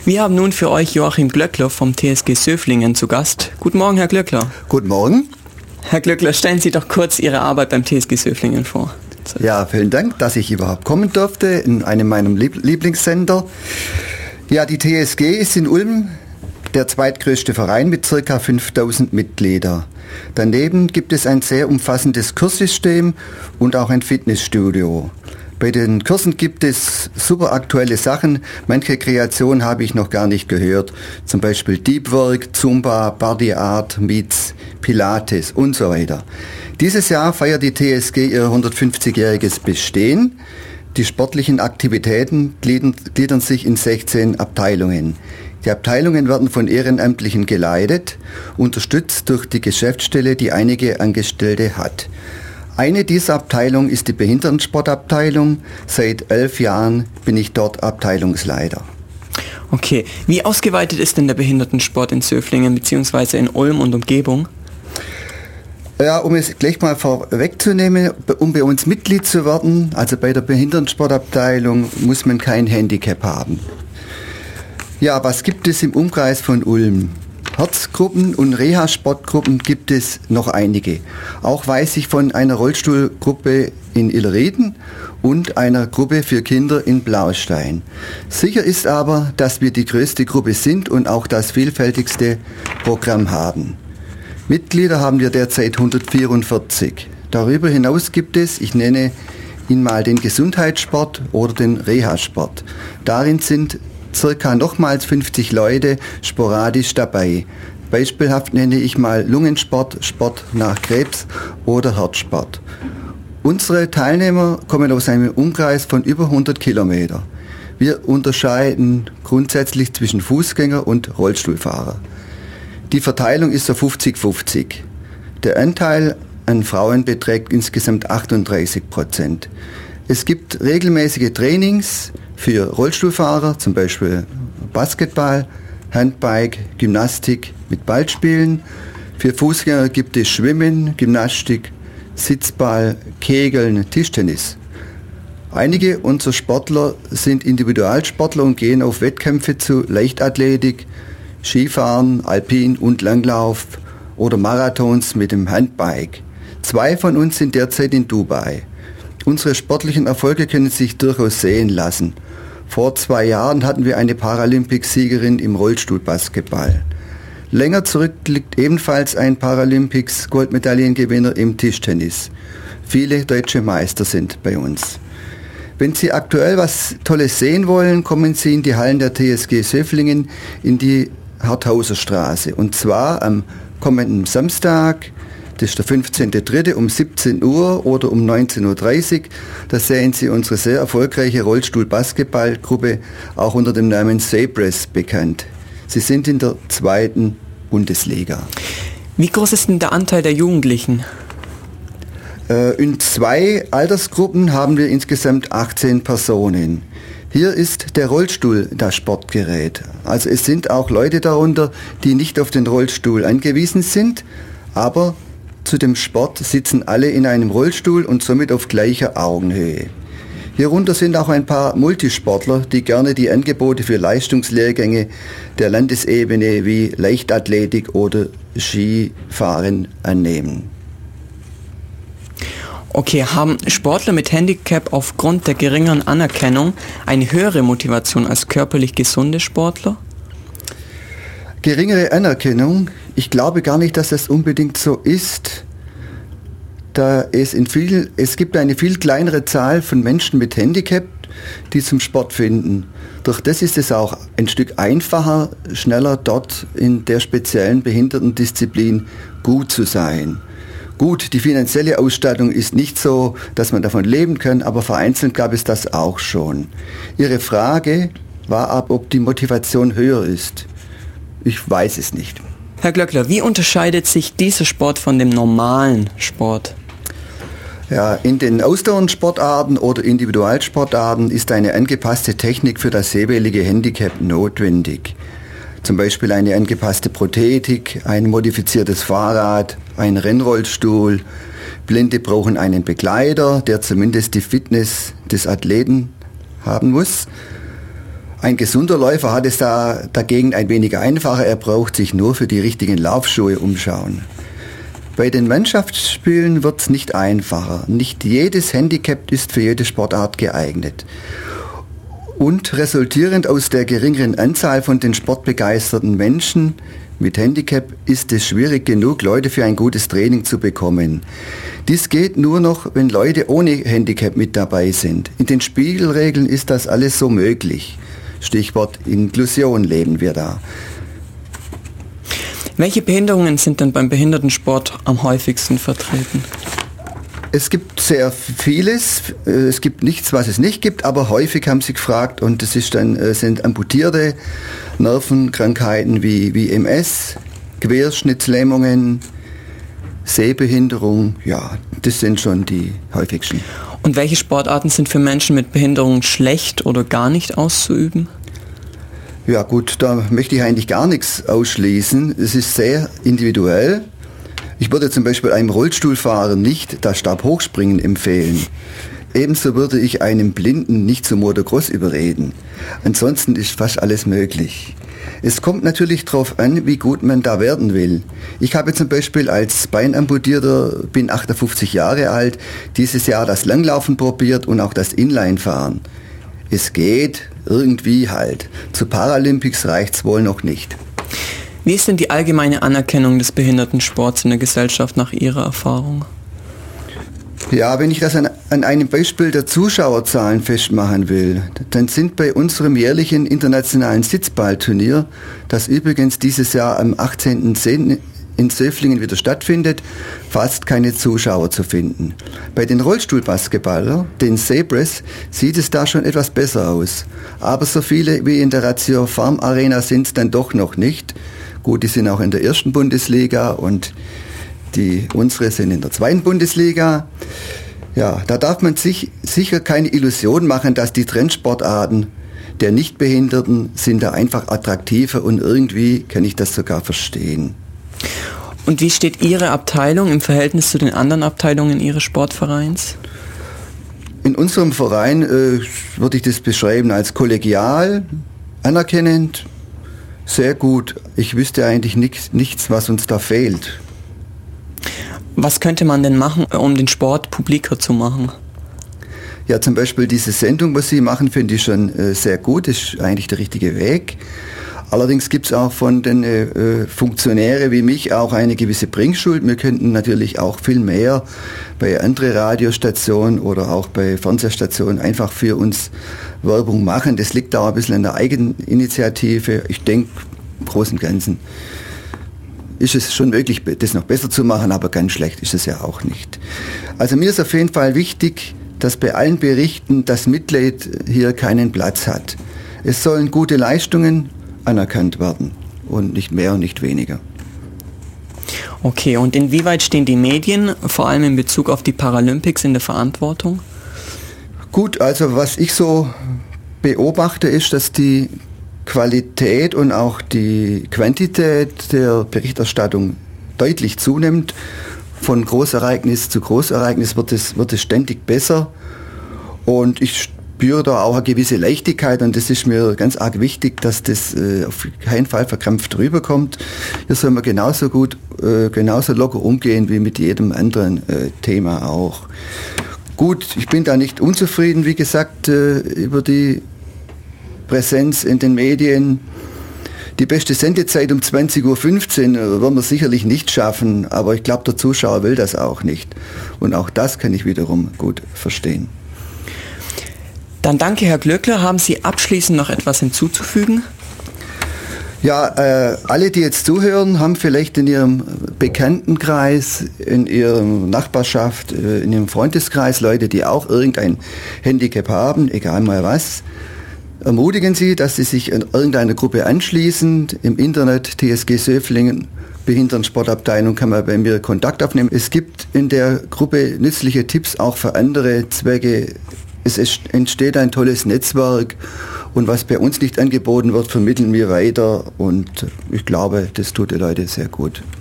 Wir haben nun für euch Joachim Glöckler vom TSG Söflingen zu Gast. Guten Morgen, Herr Glöckler. Guten Morgen. Herr Glöckler, stellen Sie doch kurz Ihre Arbeit beim TSG Söflingen vor. Ja, vielen Dank, dass ich überhaupt kommen durfte in einem meiner Lieblingssender. Ja, die TSG ist in Ulm der zweitgrößte Verein mit ca. 5000 Mitgliedern. Daneben gibt es ein sehr umfassendes Kurssystem und auch ein Fitnessstudio. Bei den Kursen gibt es super aktuelle Sachen. Manche Kreationen habe ich noch gar nicht gehört. Zum Beispiel Deep Work, Zumba, Body Art, meets Pilates und so weiter. Dieses Jahr feiert die TSG ihr 150-jähriges Bestehen. Die sportlichen Aktivitäten gliedern sich in 16 Abteilungen. Die Abteilungen werden von Ehrenamtlichen geleitet, unterstützt durch die Geschäftsstelle, die einige Angestellte hat. Eine dieser Abteilungen ist die Behindertensportabteilung. Seit 11 Jahren bin ich dort Abteilungsleiter. Okay, wie ausgeweitet ist denn der Behindertensport in Söflingen bzw. in Ulm und Umgebung? Ja, um es gleich mal vorwegzunehmen, um bei uns Mitglied zu werden, also bei der Behindertensportabteilung, muss man kein Handicap haben. Ja, was gibt es im Umkreis von Ulm? Herzgruppen und Reha-Sportgruppen gibt es noch einige. Auch weiß ich von einer Rollstuhlgruppe in Illerrieden und einer Gruppe für Kinder in Blaustein. Sicher ist aber, dass wir die größte Gruppe sind und auch das vielfältigste Programm haben. Mitglieder haben wir derzeit 144. Darüber hinaus gibt es, ich nenne ihn mal den Gesundheitssport oder den Reha-Sport. Darin sind circa nochmals 50 Leute sporadisch dabei. Beispielhaft nenne ich mal Lungensport, Sport nach Krebs oder Herzsport. Unsere Teilnehmer kommen aus einem Umkreis von über 100 Kilometer. Wir unterscheiden grundsätzlich zwischen Fußgänger und Rollstuhlfahrer. Die Verteilung ist so 50-50. Der Anteil an Frauen beträgt insgesamt 38%. Es gibt regelmäßige Trainings für Rollstuhlfahrer, zum Beispiel Basketball, Handbike, Gymnastik mit Ballspielen. Für Fußgänger gibt es Schwimmen, Gymnastik, Sitzball, Kegeln, Tischtennis. Einige unserer Sportler sind Individualsportler und gehen auf Wettkämpfe zu Leichtathletik, Skifahren, Alpin und Langlauf oder Marathons mit dem Handbike. 2 von uns sind derzeit in Dubai. Unsere sportlichen Erfolge können sich durchaus sehen lassen. Vor 2 Jahren hatten wir eine Paralympicsiegerin im Rollstuhlbasketball. Länger zurück liegt ebenfalls ein Paralympics-Goldmedaillengewinner im Tischtennis. Viele deutsche Meister sind bei uns. Wenn Sie aktuell was Tolles sehen wollen, kommen Sie in die Hallen der TSG Söflingen in die Harthauser Straße. Und zwar am kommenden Samstag, das ist der 15.03. um 17 Uhr oder um 19.30 Uhr. Da sehen Sie unsere sehr erfolgreiche Rollstuhl-Basketballgruppe, auch unter dem Namen Sabres bekannt. Sie sind in der 2. Bundesliga. Wie groß ist denn der Anteil der Jugendlichen? In 2 Altersgruppen haben wir insgesamt 18 Personen. Hier ist der Rollstuhl das Sportgerät. Also es sind auch Leute darunter, die nicht auf den Rollstuhl angewiesen sind, aber zu dem Sport sitzen alle in einem Rollstuhl und somit auf gleicher Augenhöhe. Hierunter sind auch ein paar Multisportler, die gerne die Angebote für Leistungslehrgänge der Landesebene wie Leichtathletik oder Skifahren annehmen. Okay, haben Sportler mit Handicap aufgrund der geringeren Anerkennung eine höhere Motivation als körperlich gesunde Sportler? Geringere Anerkennung? Ich glaube gar nicht, dass das unbedingt so ist, da es gibt eine viel kleinere Zahl von Menschen mit Handicap, die zum Sport finden. Durch das ist es auch ein Stück einfacher, schneller dort in der speziellen Behindertendisziplin gut zu sein. Gut, die finanzielle Ausstattung ist nicht so, dass man davon leben kann, aber vereinzelt gab es das auch schon. Ihre Frage war ab, ob die Motivation höher ist. Ich weiß es nicht. Herr Glöckler, wie unterscheidet sich dieser Sport von dem normalen Sport? Ja, in den Ausdauersportarten oder Individualsportarten ist eine angepasste Technik für das jeweilige Handicap notwendig. Zum Beispiel eine angepasste Prothetik, ein modifiziertes Fahrrad, ein Rennrollstuhl. Blinde brauchen einen Begleiter, der zumindest die Fitness des Athleten haben muss. Ein gesunder Läufer hat es dagegen ein wenig einfacher. Er braucht sich nur für die richtigen Laufschuhe umschauen. Bei den Mannschaftsspielen wird es nicht einfacher. Nicht jedes Handicap ist für jede Sportart geeignet. Und resultierend aus der geringeren Anzahl von den sportbegeisterten Menschen mit Handicap ist es schwierig genug, Leute für ein gutes Training zu bekommen. Dies geht nur noch, wenn Leute ohne Handicap mit dabei sind. In den Spielregeln ist das alles so möglich. Stichwort Inklusion leben wir da. Welche Behinderungen sind denn beim Behindertensport am häufigsten vertreten? Es gibt sehr vieles. Es gibt nichts, was es nicht gibt, aber häufig haben sie gefragt und das sind amputierte Nervenkrankheiten wie MS, Querschnittslähmungen, Sehbehinderung. Ja, das sind schon die häufigsten. Und welche Sportarten sind für Menschen mit Behinderung schlecht oder gar nicht auszuüben? Ja gut, da möchte ich eigentlich gar nichts ausschließen. Es ist sehr individuell. Ich würde zum Beispiel einem Rollstuhlfahrer nicht das Stabhochspringen empfehlen. Ebenso würde ich einem Blinden nicht zum Motocross überreden. Ansonsten ist fast alles möglich. Es kommt natürlich darauf an, wie gut man da werden will. Ich habe zum Beispiel als Beinamputierter, bin 58 Jahre alt, dieses Jahr das Langlaufen probiert und auch das Inlinefahren. Es geht irgendwie halt. Zu Paralympics reicht's wohl noch nicht. Wie ist denn die allgemeine Anerkennung des Behindertensports in der Gesellschaft nach Ihrer Erfahrung? Ja, wenn ich das an einem Beispiel der Zuschauerzahlen festmachen will, dann sind bei unserem jährlichen internationalen Sitzballturnier, das übrigens dieses Jahr am 18.10. in Söflingen wieder stattfindet, fast keine Zuschauer zu finden. Bei den Rollstuhlbasketballern, den Zebras, sieht es da schon etwas besser aus. Aber so viele wie in der Ratio Farm Arena sind es dann doch noch nicht. Gut, die sind auch in der ersten Bundesliga und unsere sind in der zweiten Bundesliga. Ja, da darf man sich sicher keine Illusion machen, dass die Trendsportarten der Nichtbehinderten sind da einfach attraktiver und irgendwie kann ich das sogar verstehen. Und wie steht Ihre Abteilung im Verhältnis zu den anderen Abteilungen Ihres Sportvereins? In unserem Verein würde ich das beschreiben als kollegial, anerkennend, sehr gut. Ich wüsste eigentlich nichts, was uns da fehlt. Was könnte man denn machen, um den Sport publiker zu machen? Ja, zum Beispiel diese Sendung, was Sie machen, finde ich schon sehr gut. Das ist eigentlich der richtige Weg. Allerdings gibt es auch von den Funktionären wie mich auch eine gewisse Bringschuld. Wir könnten natürlich auch viel mehr bei anderen Radiostationen oder auch bei Fernsehstationen einfach für uns Werbung machen. Das liegt auch ein bisschen an der Eigeninitiative. Ich denke, im Großen und Ganzen ist es schon möglich, das noch besser zu machen, aber ganz schlecht ist es ja auch nicht. Also mir ist auf jeden Fall wichtig, dass bei allen Berichten das Mitleid hier keinen Platz hat. Es sollen gute Leistungen anerkannt werden und nicht mehr und nicht weniger. Okay, und inwieweit stehen die Medien, vor allem in Bezug auf die Paralympics, in der Verantwortung? Gut, also was ich so beobachte, ist, dass die Qualität und auch die Quantität der Berichterstattung deutlich zunimmt. Von Großereignis zu Großereignis wird es ständig besser und ich spüre da auch eine gewisse Leichtigkeit und das ist mir ganz arg wichtig, dass das auf keinen Fall verkrampft rüberkommt. Hier soll man genauso locker umgehen wie mit jedem anderen Thema auch. Gut, ich bin da nicht unzufrieden, wie gesagt, über die Präsenz in den Medien. Die beste Sendezeit um 20.15 Uhr werden wir sicherlich nicht schaffen, aber ich glaube, der Zuschauer will das auch nicht. Und auch das kann ich wiederum gut verstehen. Dann danke, Herr Glöckler. Haben Sie abschließend noch etwas hinzuzufügen? Ja, alle, die jetzt zuhören, haben vielleicht in ihrem Bekanntenkreis, in ihrer Nachbarschaft, in ihrem Freundeskreis Leute, die auch irgendein Handicap haben, egal mal was. Ermutigen Sie, dass Sie sich in irgendeiner Gruppe anschließen. Im Internet TSG Söflingen, Behindertensportabteilung, kann man bei mir Kontakt aufnehmen. Es gibt in der Gruppe nützliche Tipps auch für andere Zwecke. Es entsteht ein tolles Netzwerk und was bei uns nicht angeboten wird, vermitteln wir weiter und ich glaube, das tut die Leute sehr gut.